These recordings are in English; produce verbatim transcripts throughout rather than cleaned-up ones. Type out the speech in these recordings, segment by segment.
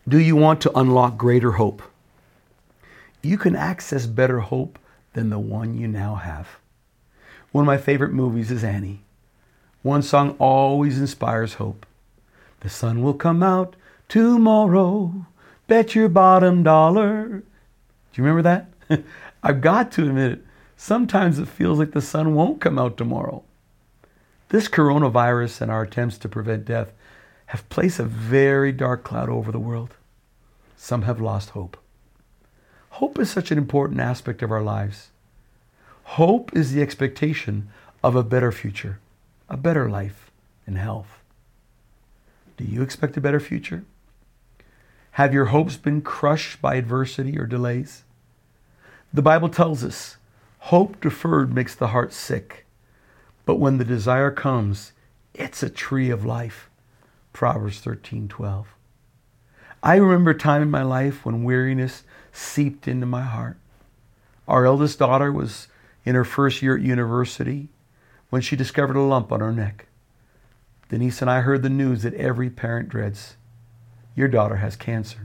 Do you want to unlock greater hope? You can access better hope than the one you now have. One of my favorite movies is Annie. One song always inspires hope. The sun will come out tomorrow, bet your bottom dollar. Do you remember that? I've got to admit it. Sometimes it feels like the sun won't come out tomorrow. This coronavirus and our attempts to prevent death have placed a very dark cloud over the world. Some have lost hope. Hope is such an important aspect of our lives. Hope is the expectation of a better future, a better life and health. Do you expect a better future? Have your hopes been crushed by adversity or delays? The Bible tells us, hope deferred makes the heart sick, but when the desire comes, it's a tree of life. Proverbs thirteen twelve. I remember a time in my life when weariness seeped into my heart. Our eldest daughter was in her first year at university when she discovered a lump on her neck. Denise and I heard the news that every parent dreads. Your daughter has cancer.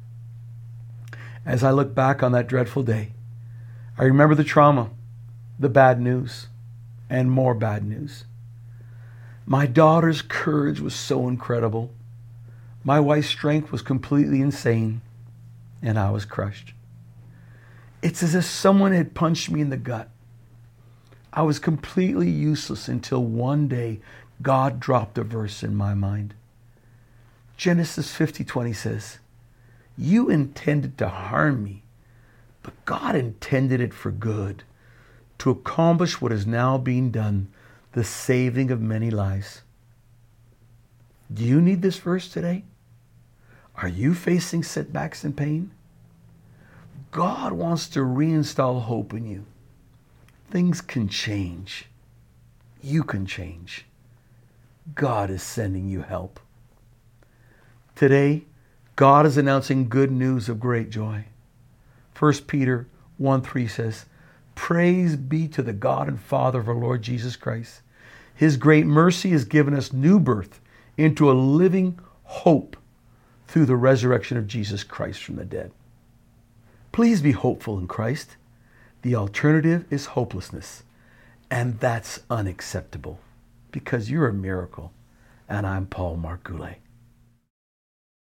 As I look back on that dreadful day, I remember the trauma, the bad news, and more bad news. My daughter's courage was so incredible. My wife's strength was completely insane, and I was crushed. It's as if someone had punched me in the gut. I was completely useless until one day God dropped a verse in my mind. Genesis fifty twenty says, "You intended to harm me, but God intended it for good, to accomplish what is now being done, the saving of many lives." Do you need this verse today? Are you facing setbacks and pain? God wants to reinstall hope in you. Things can change. You can change. God is sending you help. Today, God is announcing good news of great joy. First Peter one three says, "Praise be to the God and Father of our Lord Jesus Christ. His great mercy has given us new birth into a living hope through the resurrection of Jesus Christ from the dead." Please be hopeful in Christ. The alternative is hopelessness, and that's unacceptable because you're a miracle, and I'm Paul Mark Goulet.